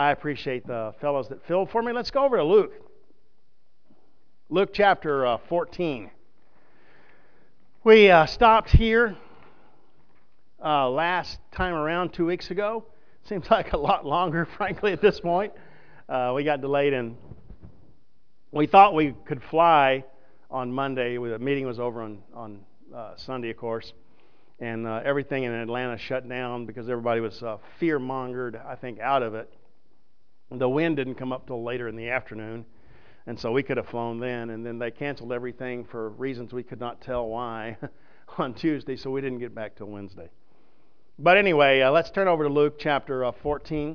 I appreciate the fellows that filled for me. Let's go over to Luke. Luke chapter 14. We stopped here last time around 2 weeks ago. Seems like a lot longer, frankly, at this point. We got delayed, and we thought we could fly on Monday. The meeting was over on Sunday, of course, and everything in Atlanta shut down because everybody was fear-mongered, I think, out of it. The wind didn't come up till later in the afternoon, and so we could have flown then, and then they canceled everything for reasons we could not tell why on Tuesday, so we didn't get back till Wednesday. But anyway, let's turn over to Luke chapter 14,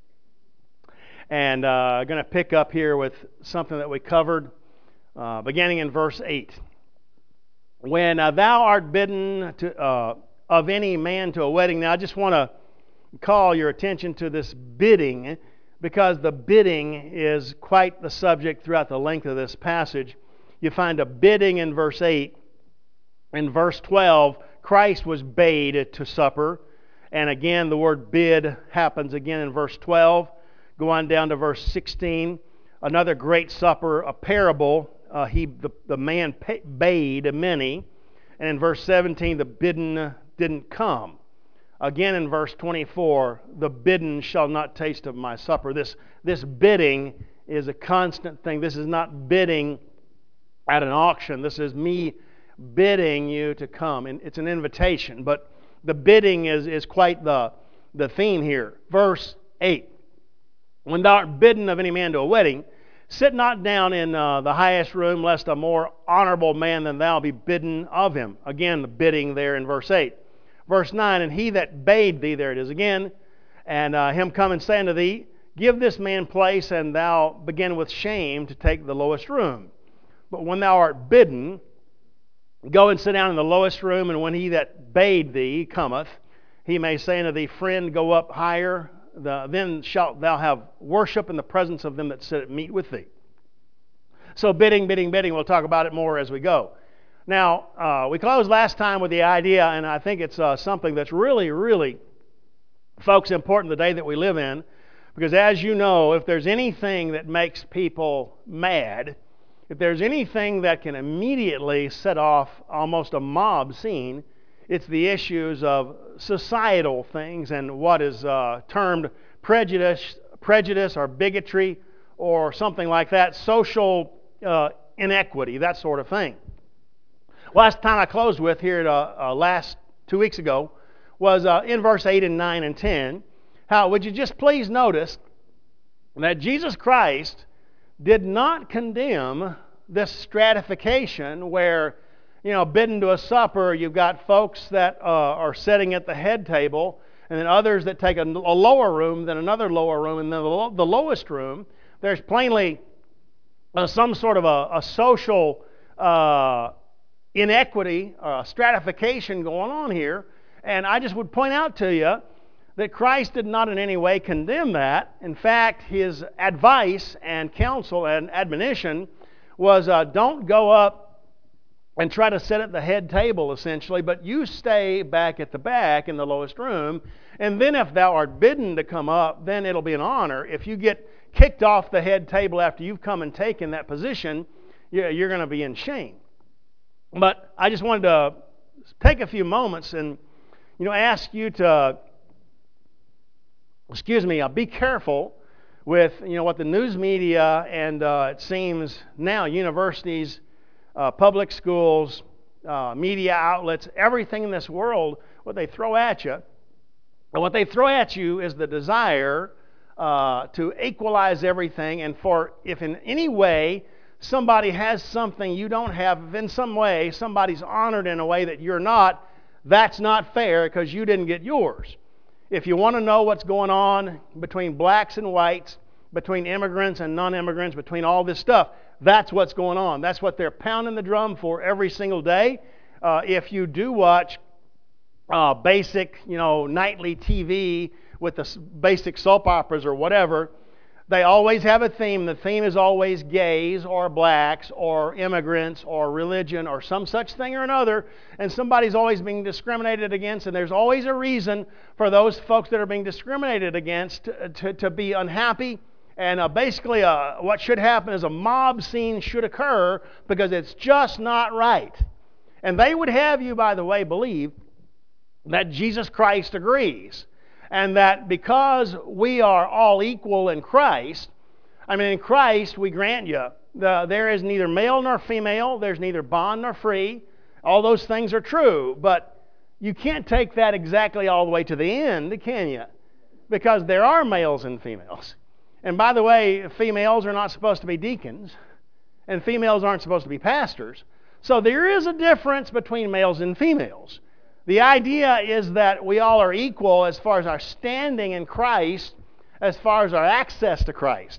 and I'm going to pick up here with something that we covered beginning in verse 8. When thou art bidden of any man to a wedding. Now I just want to call your attention to this bidding, because the bidding is quite the subject throughout the length of this passage. You find a bidding in verse 8. In verse 12, Christ was bade to supper. And again, the word bid happens again in verse 12. Go on down to verse 16. Another great supper, a parable. The man bade many. And in verse 17, the bidden didn't come. Again in verse 24, the bidden shall not taste of my supper. This bidding is a constant thing. This is not bidding at an auction. This is me bidding you to come. And it's an invitation, but the bidding is quite the theme here. Verse 8, when thou art bidden of any man to a wedding, sit not down in the highest room, lest a more honorable man than thou be bidden of him. Again, the bidding there in verse 8. Verse 9, and he that bade thee, there it is again, and him come and say unto thee, give this man place, and thou begin with shame to take the lowest room. But when thou art bidden, go and sit down in the lowest room, and when he that bade thee cometh, he may say unto thee, friend, go up higher, then shalt thou have worship in the presence of them that sit at meat with thee. So bidding, we'll talk about it more as we go. Now, we closed last time with the idea, and I think it's something that's really, really, folks, important the day that we live in, because as you know, if there's anything that makes people mad, if there's anything that can immediately set off almost a mob scene, it's the issues of societal things and what is termed prejudice or bigotry or something like that, social inequity, that sort of thing. Last time I closed with here last 2 weeks ago was in verse 8 and 9 and 10. How would you just please notice that Jesus Christ did not condemn this stratification where, bidden to a supper, you've got folks that are sitting at the head table, and then others that take a lower room, then another lower room, and then the lowest room. There's plainly some sort of a social inequity, stratification going on here. And I just would point out to you that Christ did not in any way condemn that. In fact, his advice and counsel and admonition was don't go up and try to sit at the head table, essentially, but you stay back at the back in the lowest room, and then if thou art bidden to come up, then it'll be an honor. If you get kicked off the head table after you've come and taken that position, you're going to be in shame. But I just wanted to take a few moments and, ask you to, be careful with, what the news media and it seems now universities, public schools, media outlets, everything in this world, what they throw at you. And what they throw at you is the desire to equalize everything, and if in any way somebody has something you don't have, if in some way somebody's honored in a way that you're not, that's not fair because you didn't get yours. If you want to know what's going on between blacks and whites, between immigrants and non-immigrants, between all this stuff, that's what's going on. That's what they're pounding the drum for every single day. If you do watch basic, nightly TV with the basic soap operas or whatever, They always have a theme. The theme is always gays or blacks or immigrants or religion or some such thing or another, and somebody's always being discriminated against, and there's always a reason for those folks that are being discriminated against to be unhappy. And basically what should happen is a mob scene should occur because it's just not right. And they would have you, by the way, believe that Jesus Christ agrees. And that because we are all equal in Christ, in Christ we grant you, there is neither male nor female, there's neither bond nor free. All those things are true, but you can't take that exactly all the way to the end, can you? Because there are males and females. And by the way, females are not supposed to be deacons, and females aren't supposed to be pastors. So there is a difference between males and females. The idea is that we all are equal as far as our standing in Christ, as far as our access to Christ.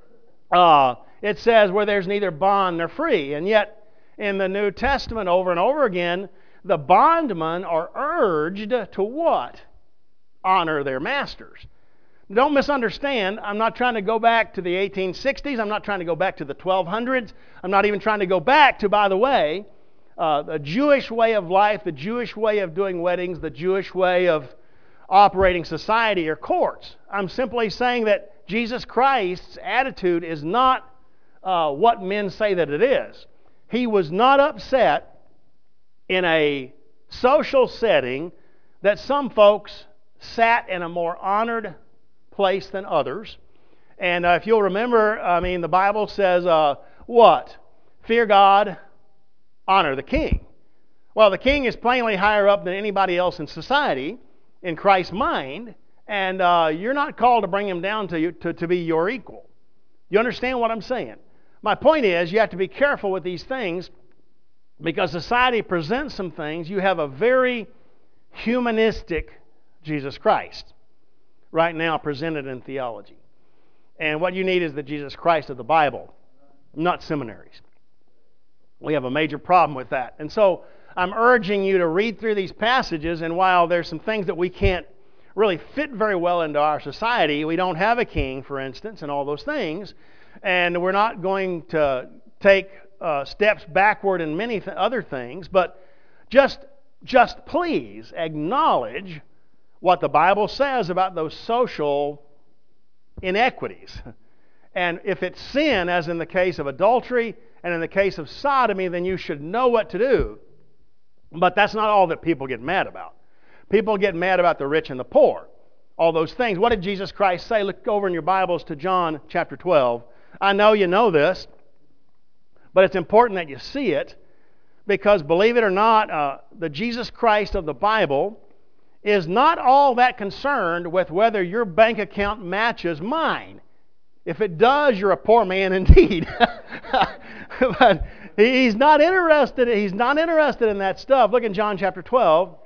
It says where there's neither bond nor free. And yet, in the New Testament over and over again, the bondmen are urged to what? Honor their masters. Don't misunderstand. I'm not trying to go back to the 1860s. I'm not trying to go back to the 1200s. I'm not even trying to go back to, by the way, the Jewish way of life, the Jewish way of doing weddings, the Jewish way of operating society or courts. I'm simply saying that Jesus Christ's attitude is not what men say that it is. He was not upset in a social setting that some folks sat in a more honored place than others. And if you'll remember, the Bible says, what? Fear God, honor the king. Well, the king is plainly higher up than anybody else in society, in Christ's mind, and you're not called to bring him down to be your equal. You understand what I'm saying? My point is, you have to be careful with these things because society presents some things. You have a very humanistic Jesus Christ right now presented in theology. And what you need is the Jesus Christ of the Bible, not seminaries. We have a major problem with that. And so I'm urging you to read through these passages, and while there's some things that we can't really fit very well into our society, we don't have a king, for instance, and all those things, and we're not going to take steps backward in many other things, but just please acknowledge what the Bible says about those social inequities. And if it's sin, as in the case of adultery and in the case of sodomy, then you should know what to do. But that's not all that people get mad about. People get mad about the rich and the poor, all those things. What did Jesus Christ say? Look over in your Bibles to John chapter 12. I know you know this, but it's important that you see it because, believe it or not, the Jesus Christ of the Bible is not all that concerned with whether your bank account matches mine. If it does, you're a poor man indeed. But he's not interested in that stuff. Look in John chapter 12.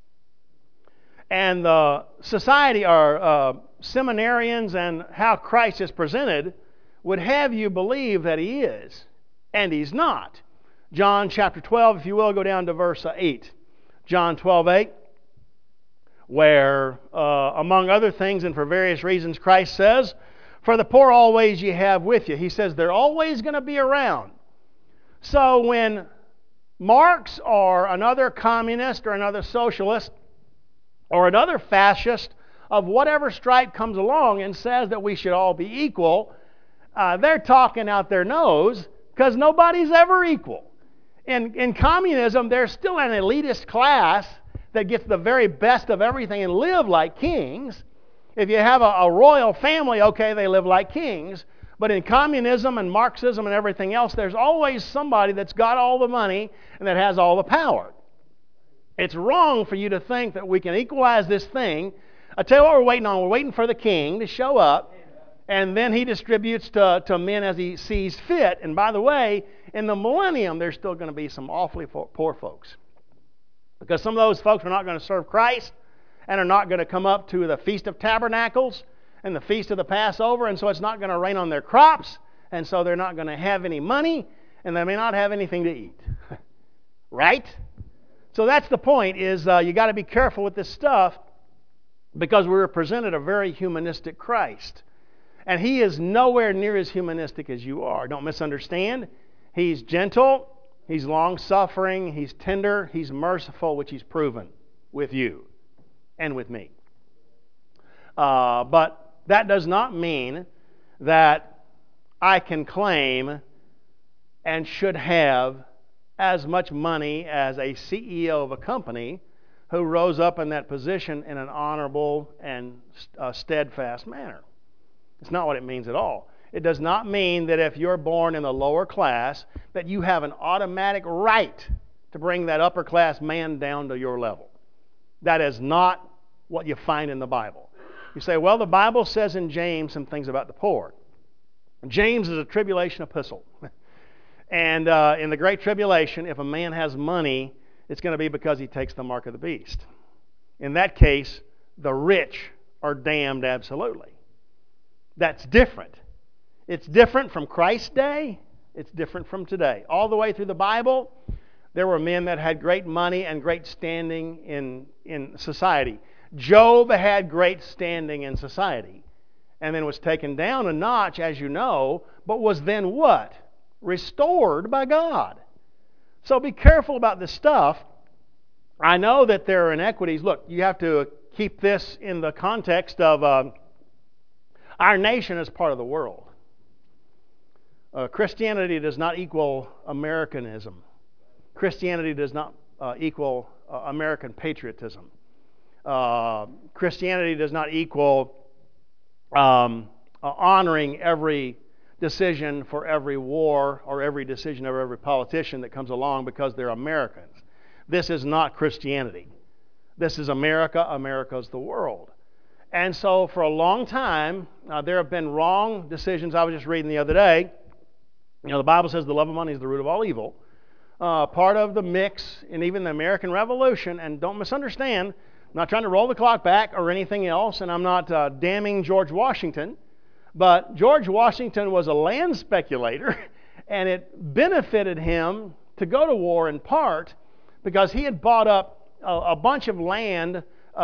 And the society or seminarians and how Christ is presented would have you believe that he is, and he's not. John chapter 12, if you will, go down to verse 8. John 12:8, where, among other things and for various reasons, Christ says, "For the poor always ye have with you." He says they're always going to be around. So when Marx or another communist or another socialist or another fascist of whatever stripe comes along and says that we should all be equal, they're talking out their nose because nobody's ever equal. In communism, there's still an elitist class that gets the very best of everything and live like kings. If you have a royal family, okay, they live like kings. But in communism and Marxism and everything else, there's always somebody that's got all the money and that has all the power. It's wrong for you to think that we can equalize this thing. I'll tell you what we're waiting on. We're waiting for the king to show up, and then he distributes to men as he sees fit. And by the way, in the millennium, there's still going to be some awfully poor folks. Because some of those folks are not going to serve Christ and are not going to come up to the Feast of Tabernacles and the Feast of the Passover, and so it's not going to rain on their crops, and so they're not going to have any money, and they may not have anything to eat. Right? So that's the point, is you got to be careful with this stuff because we're presented a very humanistic Christ. And he is nowhere near as humanistic as you are. Don't misunderstand. He's gentle, he's long-suffering, he's tender, he's merciful, which he's proven with you and with me. But that does not mean that I can claim and should have as much money as a CEO of a company who rose up in that position in an honorable and steadfast manner. It's not what it means at all. It does not mean that if you're born in the lower class that you have an automatic right to bring that upper class man down to your level. That is not what you find in the Bible. You say, well, the Bible says in James some things about the poor. James is a tribulation epistle. And in the Great Tribulation, if a man has money, it's going to be because he takes the mark of the beast. In that case, the rich are damned absolutely. That's different. It's different from Christ's day. It's different from today. All the way through the Bible, there were men that had great money and great standing in society. Job had great standing in society and then was taken down a notch, as you know, but was then what? Restored by God. So be careful about this stuff. I know that there are inequities. Look, you have to keep this in the context of our nation as part of the world. Christianity does not equal Americanism. Christianity does not equal American patriotism. Christianity does not equal honoring every decision for every war or every decision of every politician that comes along because they're Americans. This is not Christianity. This is America. America's the world. And so for a long time, there have been wrong decisions. I was just reading the other day. You know, the Bible says the love of money is the root of all evil. Part of the mix in even the American Revolution, and don't misunderstand, I'm not trying to roll the clock back or anything else, and I'm not damning George Washington, but George Washington was a land speculator, and it benefited him to go to war in part because he had bought up a bunch of land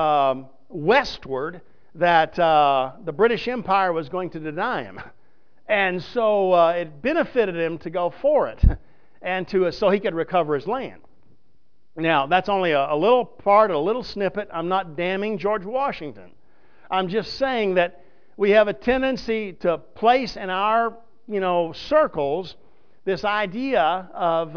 westward that the British Empire was going to deny him. And so it benefited him to go for it and so he could recover his land. Now, that's only a little part, a little snippet. I'm not damning George Washington. I'm just saying that we have a tendency to place in our, circles this idea of,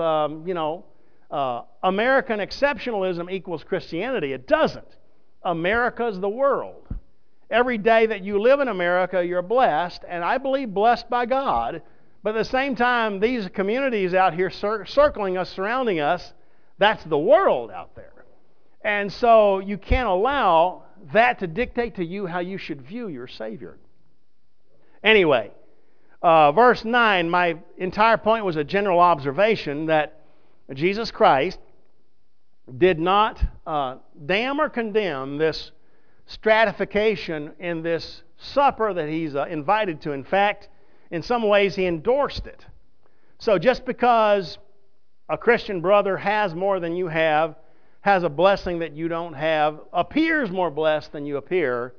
American exceptionalism equals Christianity. It doesn't. America's the world. Every day that you live in America, you're blessed, and I believe blessed by God. But at the same time, these communities out here circling us, surrounding us, that's the world out there. And so you can't allow that to dictate to you how you should view your Savior. Anyway, verse 9, my entire point was a general observation that Jesus Christ did not damn or condemn this stratification in this supper that he's invited to. In fact, in some ways he endorsed it. So just because a Christian brother has more than you have, has a blessing that you don't have, appears more blessed than you appear,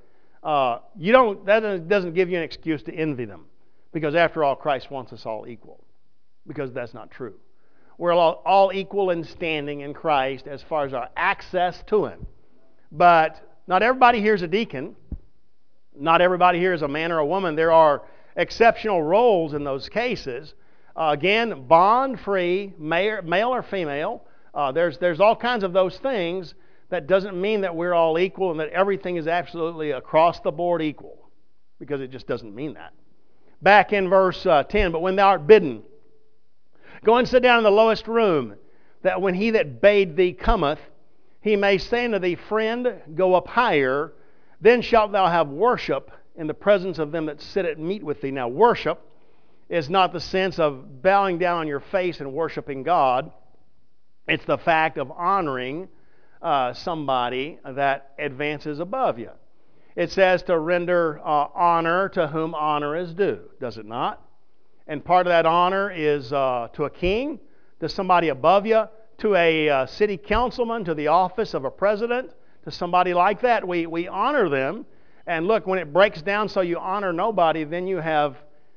that doesn't give you an excuse to envy them. Because after all, Christ wants us all equal. Because that's not true. We're all equal in standing in Christ as far as our access to Him. But not everybody here is a deacon. Not everybody here is a man or a woman. There are exceptional roles in those cases. Again, bond-free, male or female. There's all kinds of those things. That doesn't mean that we're all equal and that everything is absolutely across the board equal. Because it just doesn't mean that. Back in verse 10, but when thou art bidden, go and sit down in the lowest room, that when he that bade thee cometh, he may say unto thee, Friend, go up higher, then shalt thou have worship in the presence of them that sit at meat with thee. Now, worship is not the sense of bowing down on your face and worshiping God. It's the fact of honoring somebody that advances above you. It says to render honor to whom honor is due, does it not? And part of that honor is to a king, to somebody above you, to a city councilman, to the office of a president, to somebody like that. We honor them, And look, when it breaks down so you honor nobody, then you have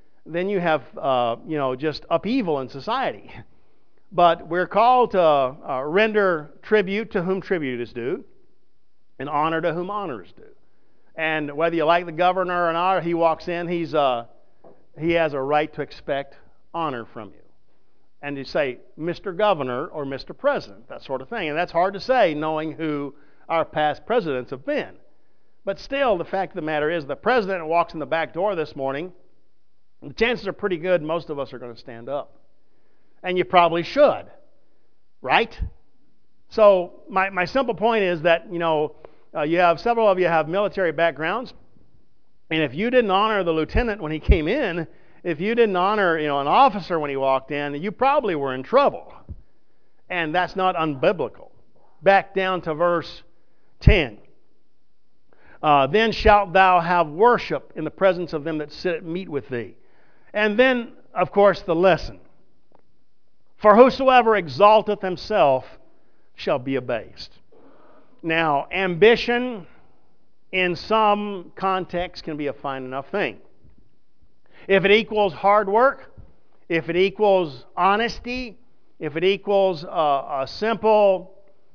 just upheaval in society. But we're called to render tribute to whom tribute is due, and honor to whom honor is due. And whether you like the governor or not, he walks in, he has a right to expect honor from you. And you say, Mr. Governor or Mr. President, that sort of thing. And that's hard to say, knowing who our past presidents have been. But still, the fact of the matter is, the president walks in the back door this morning, the chances are pretty good most of us are going to stand up. And you probably should, right? So my simple point is that, several of you have military backgrounds, and if you didn't honor the lieutenant when he came in, if you didn't honor, an officer when he walked in, you probably were in trouble. And that's not unbiblical. Back down to verse 10. Then shalt thou have worship in the presence of them that sit at meat with thee. And then, of course, the lesson. For whosoever exalteth himself shall be abased. Now, ambition in some contexts can be a fine enough thing. If it equals hard work, if it equals honesty, if it equals a simple,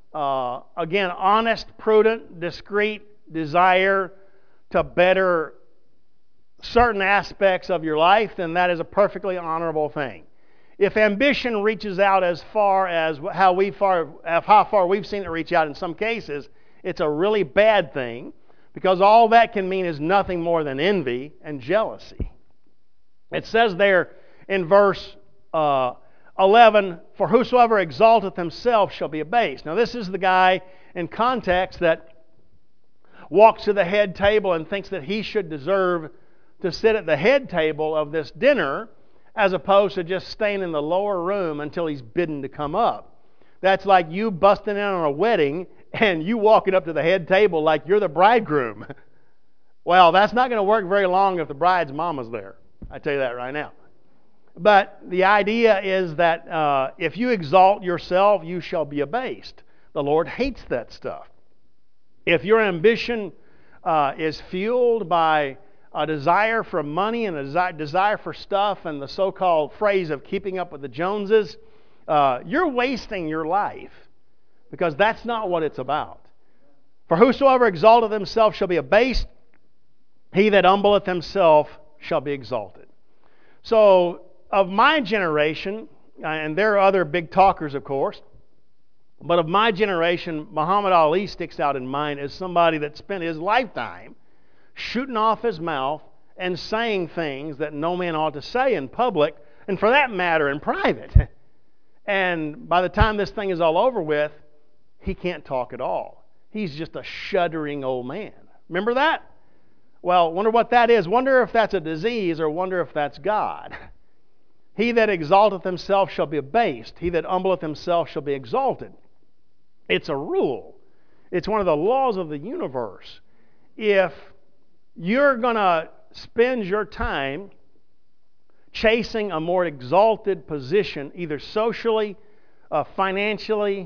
honest, prudent, discreet desire to better certain aspects of your life, then that is a perfectly honorable thing. If ambition reaches out as far as how far we've seen it reach out in some cases, it's a really bad thing, because all that can mean is nothing more than envy and jealousy. It says there in verse 11, for whosoever exalteth himself shall be abased. Now this is the guy in context that walks to the head table and thinks that he should deserve to sit at the head table of this dinner, as opposed to just staying in the lower room until he's bidden to come up. That's like you busting in on a wedding and you walking up to the head table like you're the bridegroom. Well, that's not going to work very long if the bride's mama's there. I tell you that right now. But the idea is that if you exalt yourself, you shall be abased. The Lord hates that stuff. If your ambition is fueled by a desire for money and a desire for stuff and the so-called phrase of keeping up with the Joneses, you're wasting your life, because that's not what it's about. For whosoever exalteth himself shall be abased, he that humbleth himself shall be exalted. So, of my generation, and there are other big talkers, of course, but of my generation, Muhammad Ali sticks out in mind as somebody that spent his lifetime shooting off his mouth and saying things that no man ought to say in public, and for that matter, in private. And by the time this thing is all over with, he can't talk at all. He's just a shuddering old man. Remember that? Well, wonder what that is. Wonder if that's a disease, or wonder if that's God. He that exalteth himself shall be abased. He that humbleth himself shall be exalted. It's a rule. It's one of the laws of the universe. If you're going to spend your time chasing a more exalted position, either socially, financially,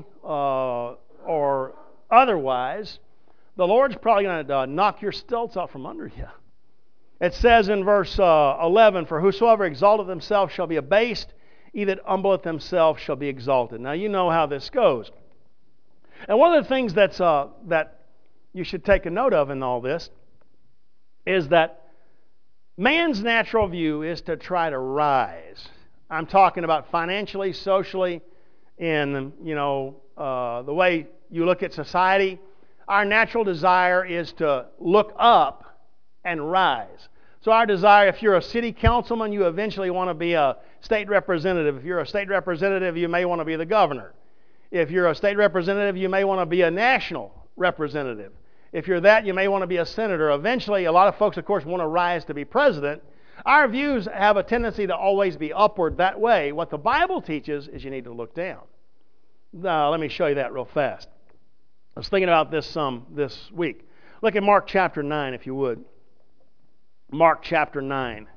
or otherwise, the Lord's probably going to knock your stilts out from under you. It says in verse 11, for whosoever exalteth himself shall be abased, he that humbleth himself shall be exalted. Now you know how this goes. And one of the things that you should take a note of in all this is that man's natural view is to try to rise. I'm talking about financially, socially, in the way you look at society. Our natural desire is to look up and rise. So our desire, if you're a city councilman, you eventually want to be a state representative. If you're a state representative, you may want to be the governor. If you're a state representative, you may want to be a national representative. If you're that, you may want to be a senator. Eventually, a lot of folks, of course, want to rise to be president. Our views have a tendency to always be upward that way. What the Bible teaches is you need to look down. Let me show you that real fast. I was thinking about this this week. Look at Mark chapter 9, if you would. Mark chapter 9.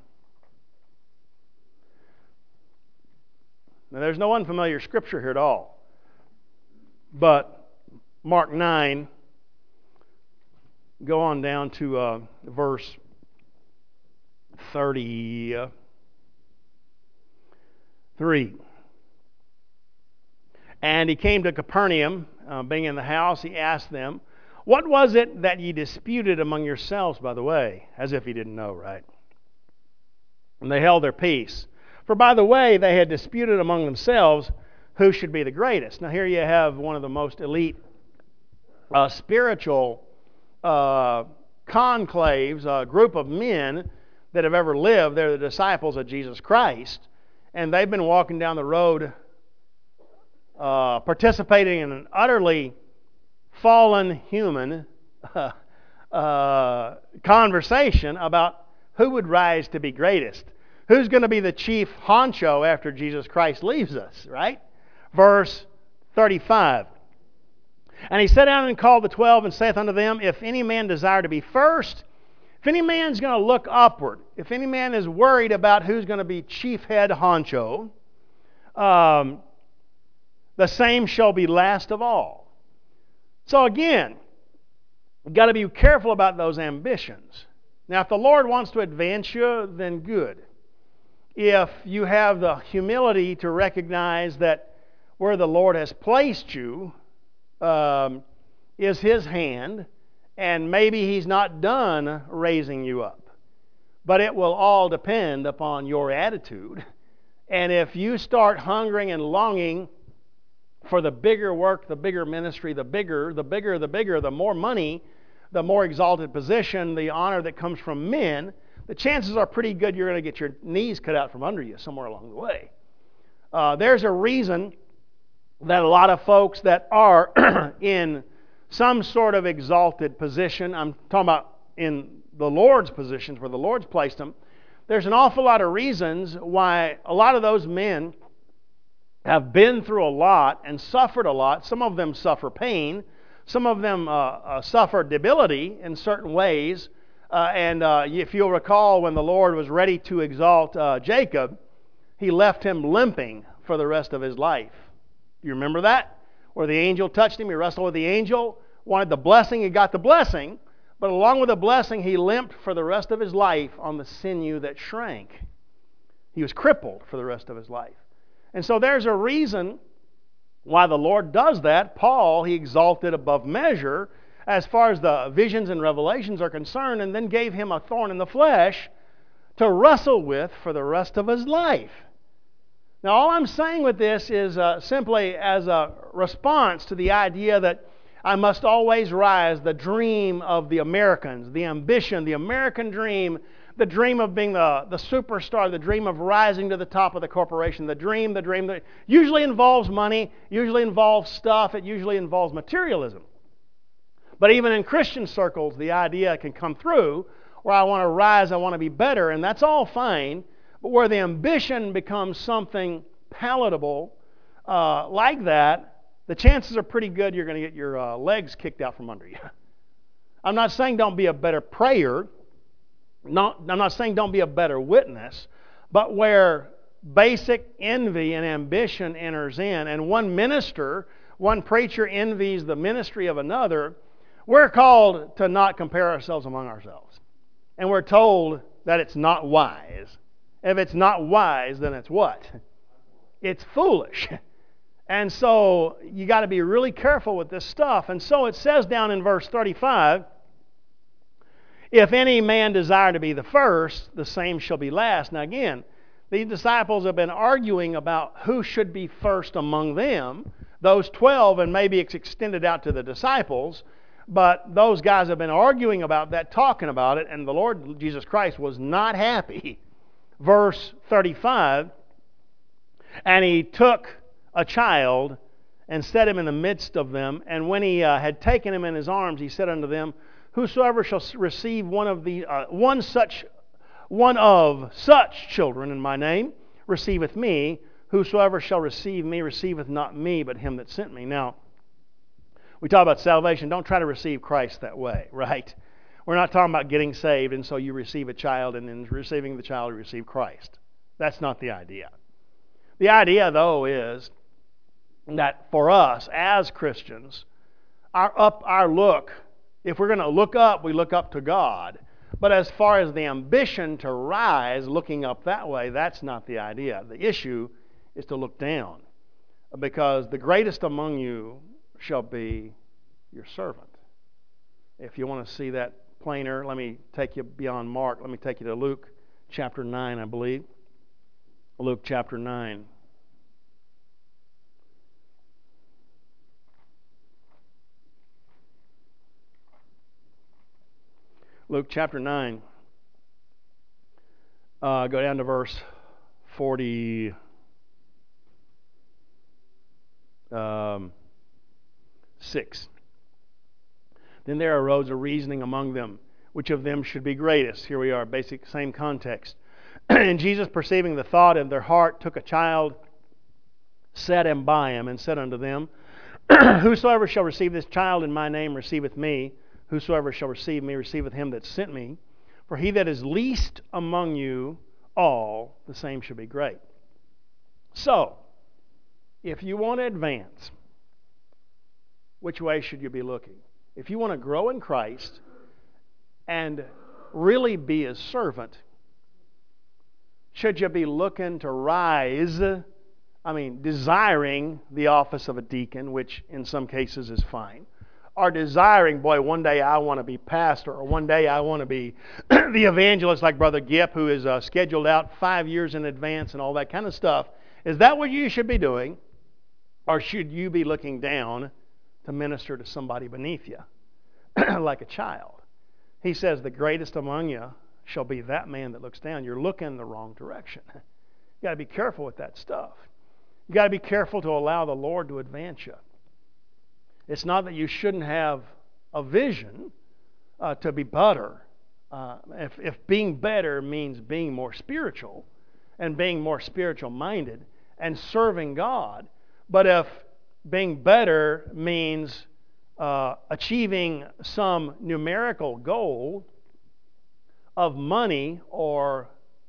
Now, there's no unfamiliar scripture here at all. But Mark 9, go on down to verse 33. And he came to Capernaum, being in the house, he asked them, "What was it that ye disputed among yourselves by the way?" As if he didn't know, right? And they held their peace. For by the way, they had disputed among themselves who should be the greatest. Now here you have one of the most elite spiritual conclaves, a group of men that have ever lived. They're the disciples of Jesus Christ. And they've been walking down the road participating in an utterly fallen human conversation about who would rise to be greatest. Who's going to be the chief honcho after Jesus Christ leaves us, right? Verse 35. And he sat down and called the 12 and saith unto them, If any man desire to be first, if any man's going to look upward, if any man is worried about who's going to be chief head honcho, the same shall be last of all. So again, you've got to be careful about those ambitions. Now, if the Lord wants to advance you, then good. If you have the humility to recognize that where the Lord has placed you is His hand, and maybe He's not done raising you up. But it will all depend upon your attitude. And if you start hungering and longing for the bigger work, the bigger ministry, the more money, the more exalted position, the honor that comes from men, the chances are pretty good you're going to get your knees cut out from under you somewhere along the way. There's a reason that a lot of folks that are in some sort of exalted position, I'm talking about in the Lord's positions where the Lord's placed them, there's an awful lot of reasons why a lot of those men have been through a lot and suffered a lot. Some of them suffer pain. Some of them suffer debility in certain ways. If you'll recall, when the Lord was ready to exalt Jacob, He left him limping for the rest of his life. Do you remember that? Where the angel touched him, he wrestled with the angel, wanted the blessing, he got the blessing, but along with the blessing, he limped for the rest of his life on the sinew that shrank. He was crippled for the rest of his life. And so there's a reason why the Lord does that. Paul, He exalted above measure as far as the visions and revelations are concerned, and then gave him a thorn in the flesh to wrestle with for the rest of his life. Now, all I'm saying with this is simply as a response to the idea that I must always rise, the dream of the Americans, the ambition, the American dream, the dream of being the superstar, the dream of rising to the top of the corporation, the dream that usually involves money, usually involves stuff, it usually involves materialism. But even in Christian circles, the idea can come through where I want to rise, I want to be better, and that's all fine. But where the ambition becomes something palatable like that, the chances are pretty good you're going to get your legs kicked out from under you. I'm not saying don't be a better prayer. I'm not saying don't be a better witness. But where basic envy and ambition enters in, and one preacher envies the ministry of another, we're called to not compare ourselves among ourselves. And we're told that it's not wise. If it's not wise, then it's what? It's foolish. And so you got to be really careful with this stuff. And so it says down in verse 35, if any man desire to be the first, the same shall be last. Now again, these disciples have been arguing about who should be first among them. Those 12, and maybe it's extended out to the disciples, but those guys have been arguing about that, talking about it, and the Lord Jesus Christ was not happy. Verse 35, and He took a child and set him in the midst of them, and when He had taken him in His arms, He said unto them, Whosoever shall receive one of such children in my name receiveth me. Whosoever shall receive me receiveth not me, but him that sent me. Now, we talk about salvation. Don't try to receive Christ that way, right? We're not talking about getting saved, and so you receive a child, and in receiving the child, you receive Christ. That's not the idea. The idea, though, is that for us as Christians, our look If we're going to look up, we look up to God. But as far as the ambition to rise, looking up that way, that's not the idea. The issue is to look down. Because the greatest among you shall be your servant. If you want to see that plainer, let me take you beyond Mark. Let me take you to Luke chapter 9, I believe. Luke chapter 9. Luke chapter 9. Go down to verse 46. Then there arose a reasoning among them, which of them should be greatest. Here we are, basic same context. And Jesus, perceiving the thought in their heart, took a child, set him by him, and said unto them, Whosoever shall receive this child in my name receiveth me. Whosoever shall receive me receiveth him that sent me. For he that is least among you all, the same shall be great. So, if you want to advance, which way should you be looking? If you want to grow in Christ and really be a servant, should you be looking to rise, desiring the office of a deacon, which in some cases is fine, or desiring, boy, one day I want to be pastor, or one day I want to be the evangelist like Brother Gipp, who is scheduled out 5 years in advance and all that kind of stuff. Is that what you should be doing? Or should you be looking down to minister to somebody beneath you, like a child? He says, the greatest among you shall be that man that looks down. You're looking in the wrong direction. You got to be careful with that stuff. You got to be careful to allow the Lord to advance you. It's not that you shouldn't have a vision to be better. If being better means being more spiritual and being more spiritual minded and serving God, but if being better means achieving some numerical goal of money or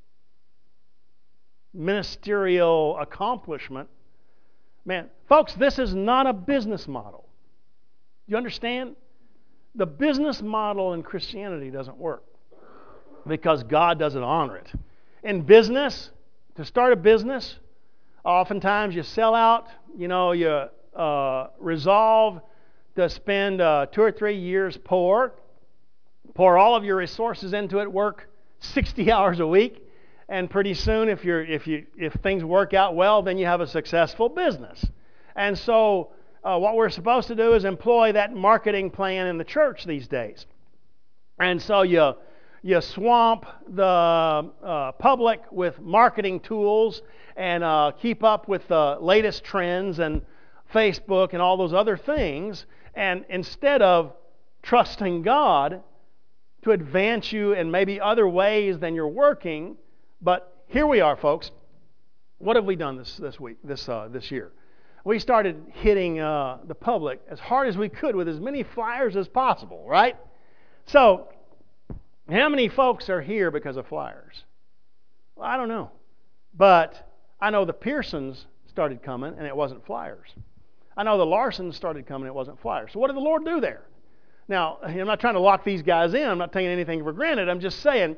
ministerial accomplishment, man, folks, this is not a business model. You understand? The business model in Christianity doesn't work because God doesn't honor it. In business, to start a business, oftentimes you sell out, you resolve to spend 2 or 3 years poor, pour all of your resources into it, work 60 hours a week, and pretty soon, if things work out well, then you have a successful business. And so, what we're supposed to do is employ that marketing plan in the church these days. And so you swamp the public with marketing tools and keep up with the latest trends and Facebook and all those other things. And instead of trusting God to advance you in maybe other ways than you're working, but here we are, folks. What have we done this week, this year? We started hitting the public as hard as we could with as many flyers as possible, right? So, how many folks are here because of flyers? Well, I don't know. But I know the Pearsons started coming, and it wasn't flyers. I know the Larsons started coming, and it wasn't flyers. So what did the Lord do there? Now, I'm not trying to lock these guys in. I'm not taking anything for granted. I'm just saying,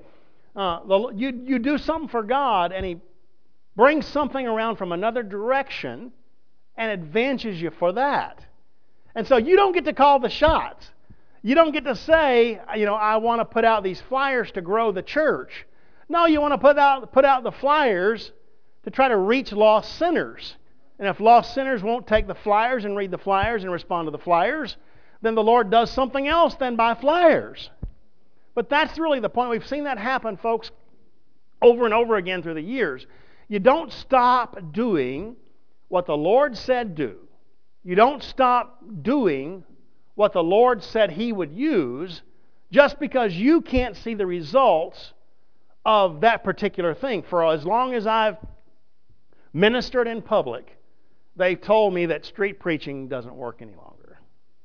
you do something for God, and He brings something around from another direction and advances you for that. And so you don't get to call the shots. You don't get to say, I want to put out these flyers to grow the church. No, you want to put out the flyers to try to reach lost sinners. And if lost sinners won't take the flyers and read the flyers and respond to the flyers, then the Lord does something else than by flyers. But that's really the point. We've seen that happen, folks, over and over again through the years. You don't stop doing what the Lord said do. You don't stop doing what the Lord said He would use just because you can't see the results of that particular thing. For as long as I've ministered in public, they've told me that street preaching doesn't work any longer.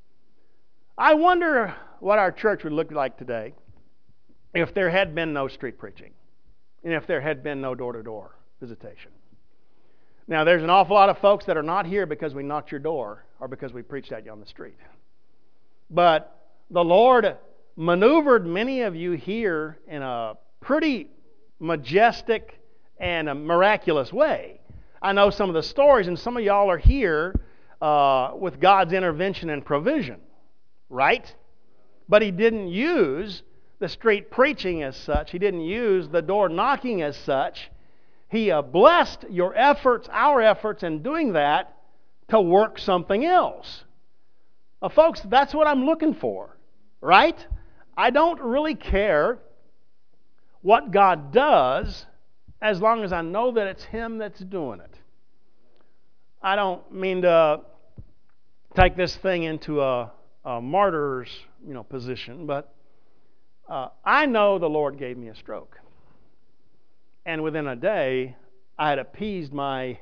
I wonder what our church would look like today if there had been no street preaching and if there had been no door-to-door visitation. Now, there's an awful lot of folks that are not here because we knocked your door or because we preached at you on the street. But the Lord maneuvered many of you here in a pretty majestic and a miraculous way. I know some of the stories, and some of y'all are here with God's intervention and provision, right? But He didn't use the street preaching as such. He didn't use the door knocking as such. He blessed your efforts, our efforts in doing that, to work something else. Folks, that's what I'm looking for, right? I don't really care what God does as long as I know that it's Him that's doing it. I don't mean to take this thing into a martyr's position, but I know the Lord gave me a stroke. And within a day, I had appeased my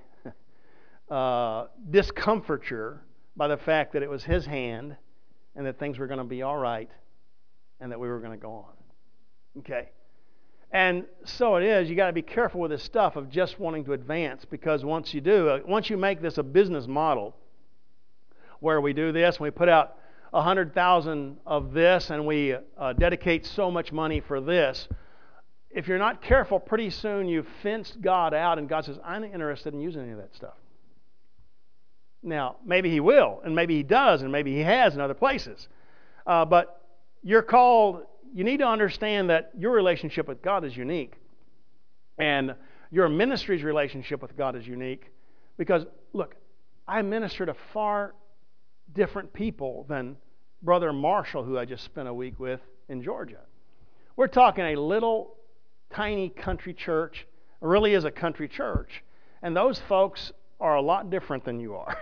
discomfiture by the fact that it was His hand and that things were going to be all right and that we were going to go on. Okay? And so it is, you got to be careful with this stuff of just wanting to advance, because once you do, once you make this a business model where we do this and we put out 100,000 of this and we dedicate so much money for this, if you're not careful, pretty soon you've fenced God out, and God says, I'm not interested in using any of that stuff. Now, maybe He will, and maybe He does, and maybe He has in other places. But you're called, you need to understand that your relationship with God is unique. And your ministry's relationship with God is unique. Because, look, I minister to far different people than Brother Marshall, who I just spent a week with in Georgia. We're talking a little tiny country church. It really is a country church. And those folks are a lot different than you are.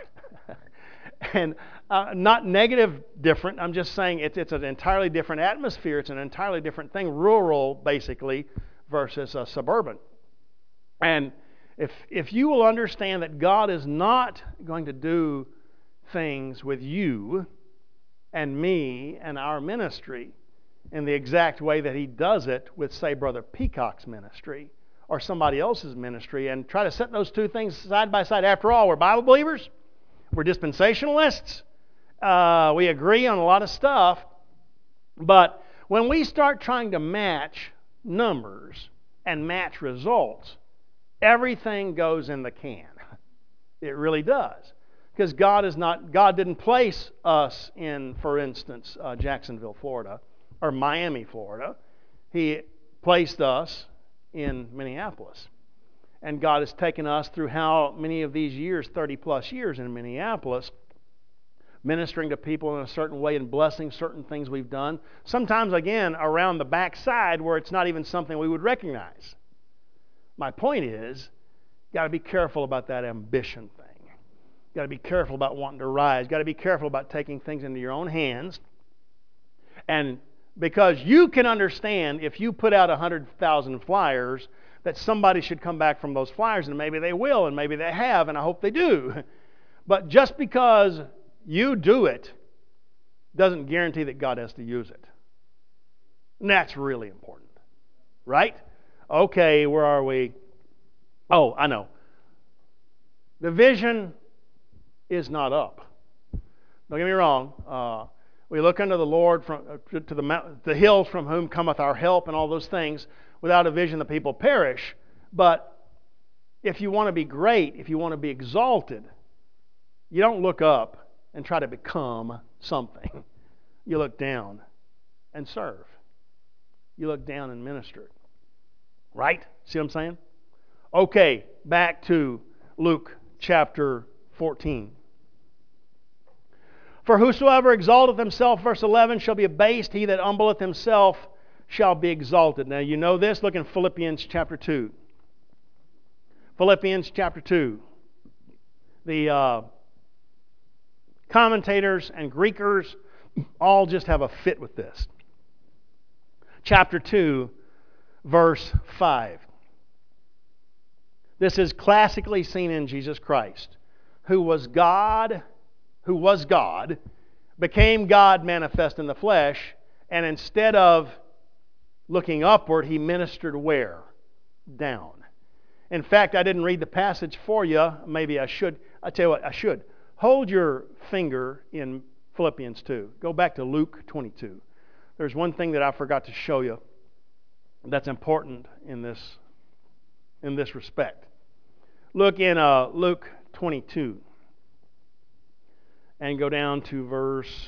And not negative different. I'm just saying it's an entirely different atmosphere. It's an entirely different thing. Rural, basically, versus suburban. And if you will understand that God is not going to do things with you and me and our ministry in the exact way that He does it with, say, Brother Peacock's ministry or somebody else's ministry, and try to set those two things side by side. After all, we're Bible believers. We're dispensationalists. We agree on a lot of stuff. But when we start trying to match numbers and match results, everything goes in the can. It really does. Because God didn't place us in, for instance, Jacksonville, Florida, or Miami, Florida. He placed us in Minneapolis. And God has taken us through how many of these years, 30 plus years in Minneapolis, ministering to people in a certain way and blessing certain things we've done. Sometimes, again, around the backside where it's not even something we would recognize. My point is, you got to be careful about that ambition thing. You got to be careful about wanting to rise. You got to be careful about taking things into your own hands. And because you can understand, if you put out 100,000 flyers, that somebody should come back from those flyers, and maybe they will, and maybe they have, and I hope they do. But just because you do it doesn't guarantee that God has to use it. And that's really important. Right? Okay, where are we? Oh, I know. The vision is not up. Don't get me wrong. We look unto the Lord to the hills from whom cometh our help, and all those things. Without a vision, the people perish. But if you want to be great, if you want to be exalted, you don't look up and try to become something. You look down and serve. You look down and minister. Right? See what I'm saying? Okay, back to Luke chapter 14. For whosoever exalteth himself, verse 11, shall be abased. He that humbleth himself shall be exalted. Now you know this. Look in Philippians chapter 2. Philippians chapter 2. The commentators and Greekers all just have a fit with this. Chapter 2, verse 5. This is classically seen in Jesus Christ, who was God, became God manifest in the flesh, and instead of looking upward, He ministered where? Down. In fact, I didn't read the passage for you. Maybe I should. I tell you what, I should. Hold your finger in Philippians 2. Go back to Luke 22. There's one thing that I forgot to show you that's important in this respect. Look in Luke 22 and go down to verse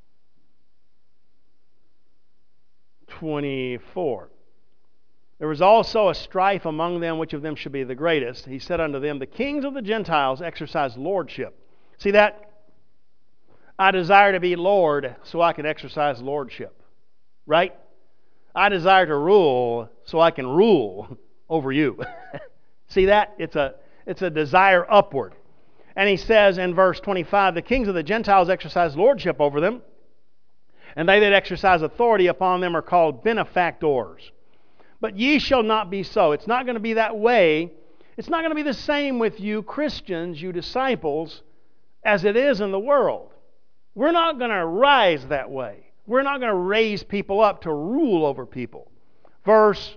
24. There was also a strife among them, which of them should be the greatest. He said unto them, the kings of the Gentiles exercise lordship. See that? I desire to be Lord so I can exercise lordship. Right? I desire to rule so I can rule over you. See that? It's a desire upward. And he says in verse 25, the kings of the Gentiles exercise lordship over them, and they that exercise authority upon them are called benefactors. But ye shall not be so. It's not going to be that way. It's not going to be the same with you Christians, you disciples, as it is in the world. We're not going to rise that way. We're not going to raise people up to rule over people. Verse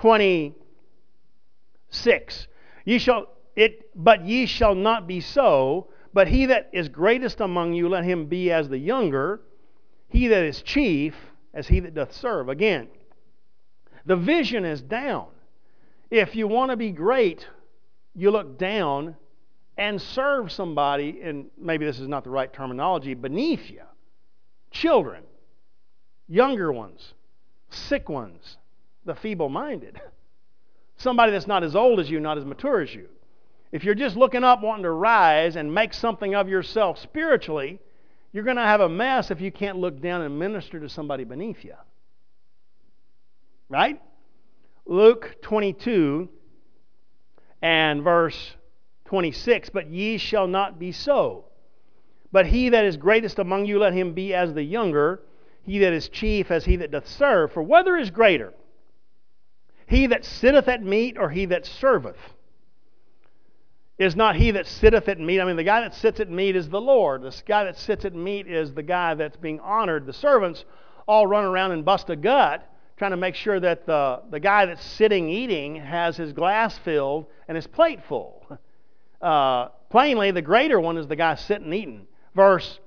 26. But ye shall not be so, but he that is greatest among you, let him be as the younger, he that is chief, as he that doth serve. Again, the vision is down. If you want to be great, you look down and serve somebody, and maybe this is not the right terminology, beneath you. Children, younger ones, sick ones, the feeble-minded. Somebody that's not as old as you, not as mature as you. If you're just looking up wanting to rise and make something of yourself spiritually, you're going to have a mess if you can't look down and minister to somebody beneath you. Right? Luke 22 and verse 26, but ye shall not be so. But he that is greatest among you, let him be as the younger, he that is chief as he that doth serve. For whether is greater, he that sitteth at meat or he that serveth? Is not he that sitteth at meat. I mean, the guy that sits at meat is the Lord. This guy that sits at meat is the guy that's being honored. The servants all run around and bust a gut trying to make sure that the guy that's sitting eating has his glass filled and his plate full. Plainly, the greater one is the guy sitting eating. Verse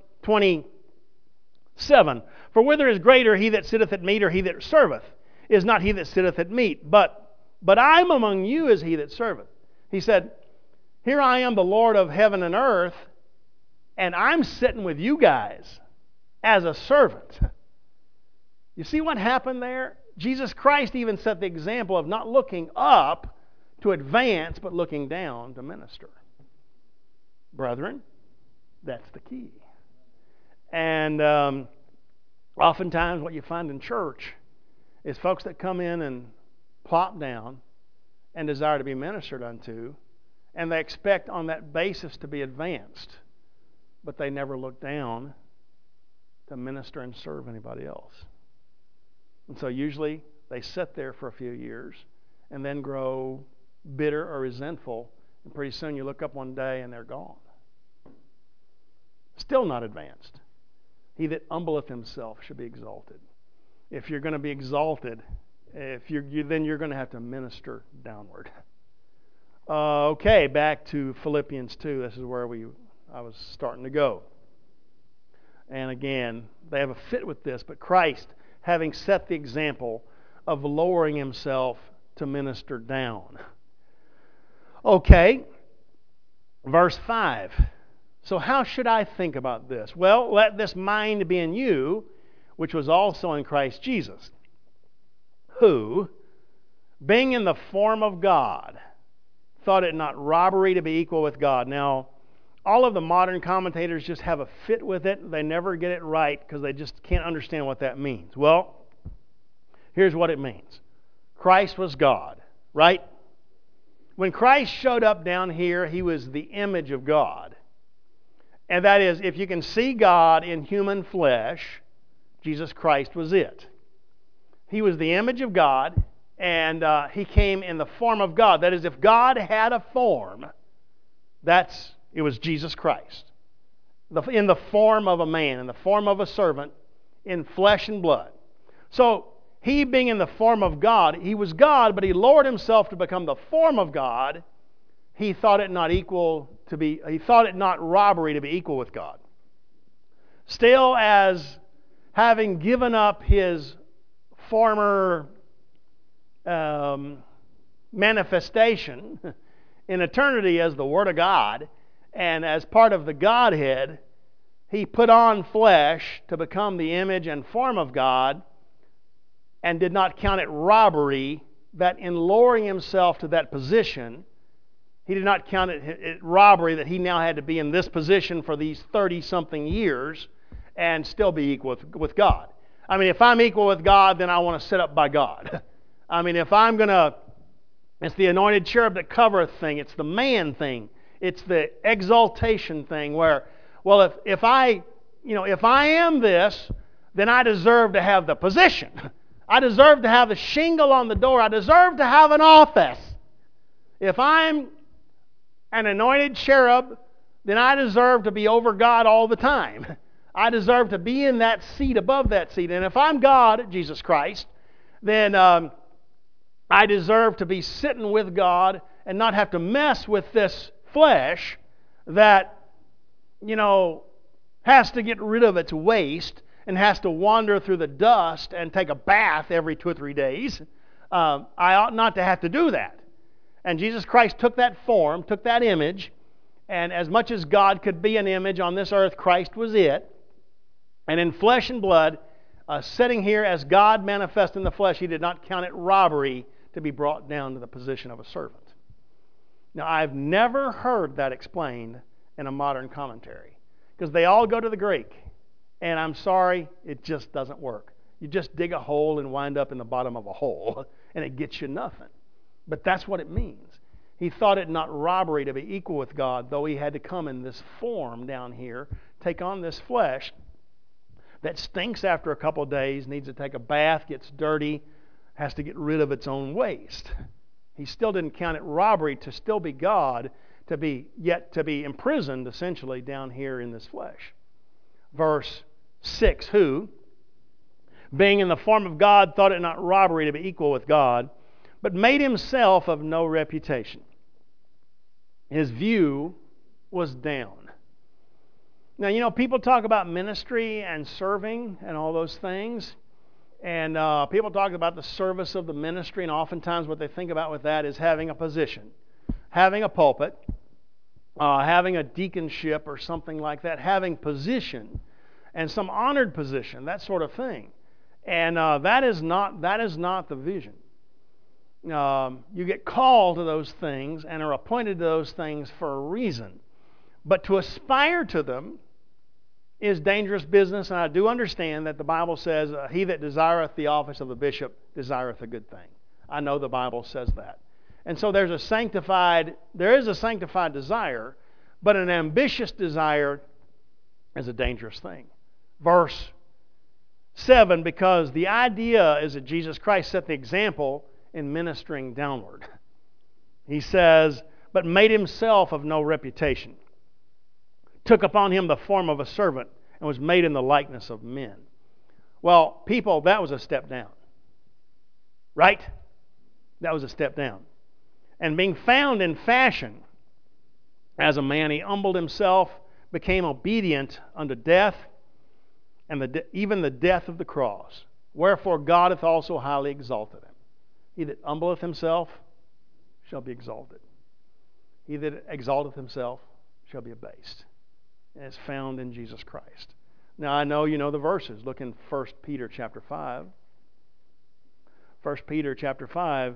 27. For whether is greater, he that sitteth at meat or he that serveth? Is not he that sitteth at meat, but I'm among you as he that serveth. He said, here I am, the Lord of heaven and earth, and I'm sitting with you guys as a servant. You see what happened there? Jesus Christ even set the example of not looking up to advance, but looking down to minister. Brethren, that's the key. And oftentimes what you find in church is folks that come in and plop down and desire to be ministered unto, and they expect on that basis to be advanced, but they never look down to minister and serve anybody else. And so usually they sit there for a few years and then grow bitter or resentful, and pretty soon you look up one day and they're gone. Still not advanced. He that humbleth himself should be exalted. If you're going to be exalted, then you're going to have to minister downward. Okay, back to Philippians 2. This is where I was starting to go. And again, they have a fit with this, but Christ, having set the example of lowering himself to minister down. Okay, verse 5. So how should I think about this? Well, let this mind be in you, which was also in Christ Jesus, who, being in the form of God, thought it not robbery to be equal with God. Now, all of the modern commentators just have a fit with it. They never get it right because they just can't understand what that means. Well, here's what it means. Christ was God, right? When Christ showed up down here, he was the image of God. And that is, if you can see God in human flesh, Jesus Christ was it. He was the image of God, and he came in the form of God. That is, if God had a form, it was Jesus Christ. In the form of a man, in the form of a servant, in flesh and blood. So, he being in the form of God, he was God, but he lowered himself to become the form of God. He thought it not robbery to be equal with God. still as having given up his former manifestation in eternity as the Word of God and as part of the Godhead, he put on flesh to become the image and form of God, and did not count it robbery that in lowering himself to that position, he did not count it robbery that he now had to be in this position for these 30-something years and still be equal with God. I mean, if I'm equal with God, then I want to sit up by God. I mean, if I'm going to, it's the anointed cherub that covereth thing. It's the man thing. It's the exaltation thing where, well, if I am this, then I deserve to have the position. I deserve to have the shingle on the door. I deserve to have an office. If I'm an anointed cherub, then I deserve to be over God all the time. I deserve to be in that seat, above that seat. And if I'm God, Jesus Christ, then I deserve to be sitting with God and not have to mess with this flesh that, has to get rid of its waste and has to wander through the dust and take a bath every 2 or 3 days. I ought not to have to do that. And Jesus Christ took that form, took that image, and as much as God could be an image on this earth, Christ was it. And in flesh and blood, sitting here as God manifest in the flesh, he did not count it robbery to be brought down to the position of a servant. Now, I've never heard that explained in a modern commentary, because they all go to the Greek. And I'm sorry, it just doesn't work. You just dig a hole and wind up in the bottom of a hole, and it gets you nothing. But that's what it means. He thought it not robbery to be equal with God, though he had to come in this form down here, take on this flesh that stinks after a couple of days, needs to take a bath, gets dirty, has to get rid of its own waste. He still didn't count it robbery to still be God, to be imprisoned essentially down here in this flesh. Verse 6, who, being in the form of God, thought it not robbery to be equal with God, but made himself of no reputation. His view was down. Now, people talk about ministry and serving and all those things, and people talk about the service of the ministry, and oftentimes what they think about with that is having a position, having a pulpit, having a deaconship or something like that, having position and some honored position, that sort of thing. And that is not the vision. You get called to those things and are appointed to those things for a reason. But to aspire to them is dangerous business, and I do understand that the Bible says, he that desireth the office of a bishop desireth a good thing. I know the Bible says that. And so there is a sanctified desire, but an ambitious desire is a dangerous thing. Verse 7, because the idea is that Jesus Christ set the example in ministering downward. He says, but made himself of no reputation, took upon him the form of a servant, and was made in the likeness of men. Well, people, that was a step down. Right? That was a step down. And being found in fashion as a man, he humbled himself, became obedient unto death, and even the death of the cross. Wherefore God hath also highly exalted him. He that humbleth himself shall be exalted. He that exalteth himself shall be abased. And it's found in Jesus Christ. Now I know you know the verses. Look in 1 Peter chapter 5. 1 Peter chapter 5.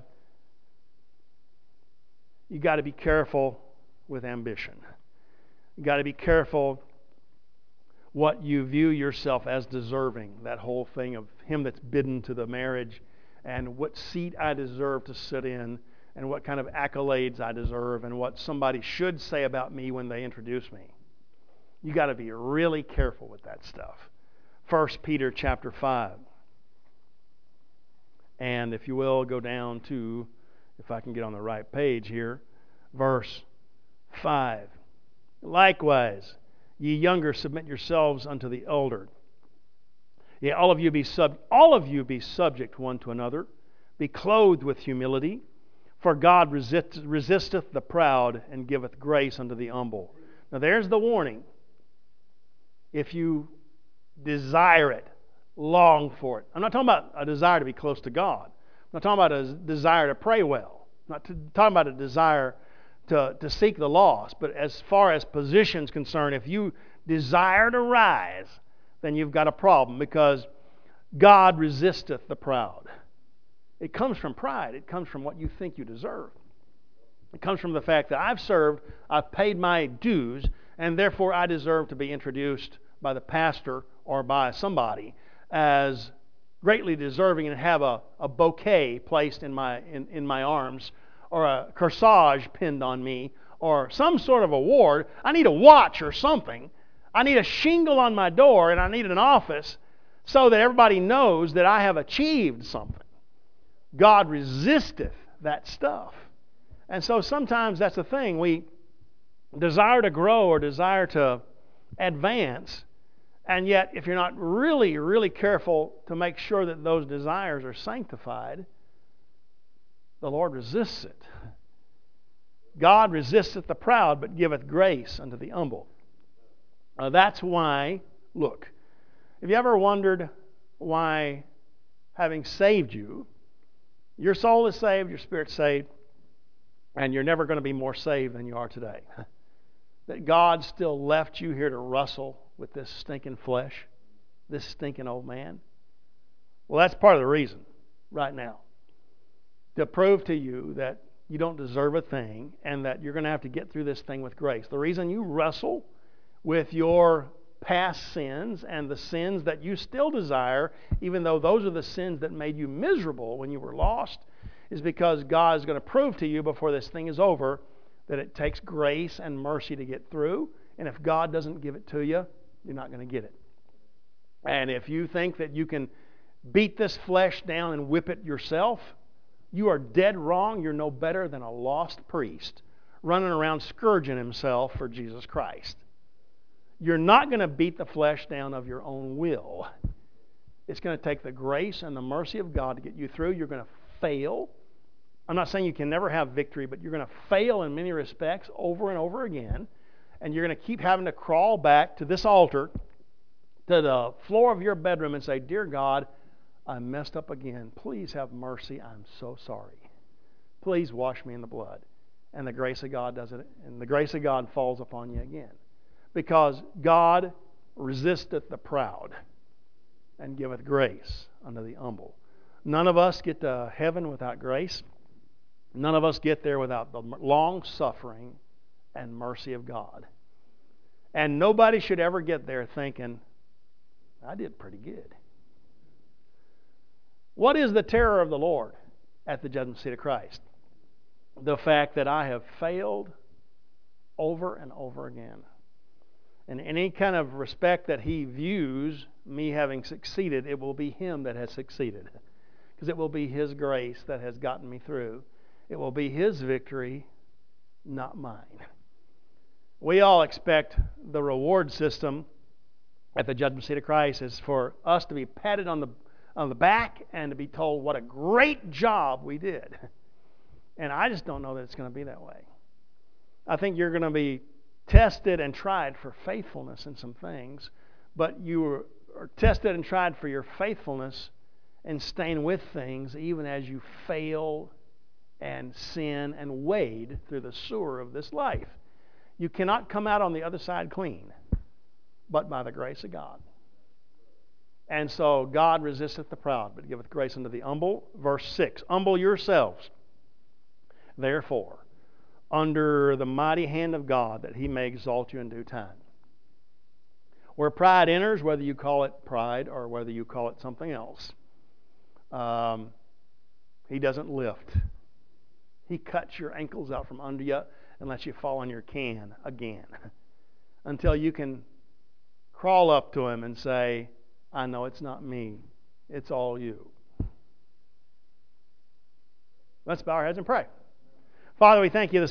You got to be careful with ambition. You got to be careful what you view yourself as deserving. That whole thing of him that's bidden to the marriage, and what seat I deserve to sit in, and what kind of accolades I deserve, and what somebody should say about me when they introduce me. You got to be really careful with that stuff. 1 Peter chapter 5. And if you will, go down to, if I can get on the right page here, verse 5. Likewise, ye younger, submit yourselves unto the elder. Yea, all of you be subject one to another. Be clothed with humility. For God resisteth the proud, and giveth grace unto the humble. Now there's the warning. If you desire it, long for it. I'm not talking about a desire to be close to God. I'm not talking about a desire to pray well. I'm not talking about a desire to seek the lost. But as far as position's concerned, if you desire to rise, then you've got a problem, because God resisteth the proud. It comes from pride. It comes from what you think you deserve. It comes from the fact that I've served, I've paid my dues, and therefore I deserve to be introduced by the pastor or by somebody as greatly deserving and have a bouquet placed in my arms, or a corsage pinned on me, or some sort of award. I need a watch or something. I need a shingle on my door, and I need an office so that everybody knows that I have achieved something. God resisteth that stuff. And so sometimes that's the thing. We desire to grow or desire to advance, and yet if you're not really, really careful to make sure that those desires are sanctified, the Lord resists it. God resisteth the proud, but giveth grace unto the humble. That's why, look, have you ever wondered why, having saved you, your soul is saved, your spirit's saved, and you're never going to be more saved than you are today, that God still left you here to wrestle with this stinking flesh, this stinking old man? Well, that's part of the reason right now. To prove to you that you don't deserve a thing and that you're going to have to get through this thing with grace. The reason you wrestle with your past sins and the sins that you still desire, even though those are the sins that made you miserable when you were lost, is because God is going to prove to you before this thing is over that it takes grace and mercy to get through. And if God doesn't give it to you, you're not going to get it. And if you think that you can beat this flesh down and whip it yourself, you are dead wrong. You're no better than a lost priest running around scourging himself for Jesus Christ. You're not going to beat the flesh down of your own will. It's going to take the grace and the mercy of God to get you through. You're going to fail. I'm not saying you can never have victory, but you're going to fail in many respects over and over again. And you're going to keep having to crawl back to this altar, to the floor of your bedroom, and say, "Dear God, I messed up again. Please have mercy. I'm so sorry. Please wash me in the blood." And the grace of God does it, and the grace of God falls upon you again. Because God resisteth the proud and giveth grace unto the humble. None of us get to heaven without grace. None of us get there without the long suffering and mercy of God. And nobody should ever get there thinking, "I did pretty good." What is the terror of the Lord at the judgment seat of Christ? The fact that I have failed over and over again. In any kind of respect that He views me having succeeded, it will be Him that has succeeded. Because it will be His grace that has gotten me through. It will be His victory, not mine. We all expect the reward system at the judgment seat of Christ is for us to be patted on the back and to be told what a great job we did. And I just don't know that it's going to be that way. I think you're going to be tested and tried for faithfulness in some things, but you are tested and tried for your faithfulness and staying with things even as you fail and sin and wade through the sewer of this life. You cannot come out on the other side clean, but by the grace of God. And so God resisteth the proud, but giveth grace unto the humble. Verse 6, humble yourselves, therefore, under the mighty hand of God, that He may exalt you in due time. Where pride enters, whether you call it pride or whether you call it something else, He doesn't lift. He cuts your ankles out from under you and lets you fall on your can again until you can crawl up to Him and say, "I know it's not me, it's all you." Let's bow our heads and pray. Father, we thank you this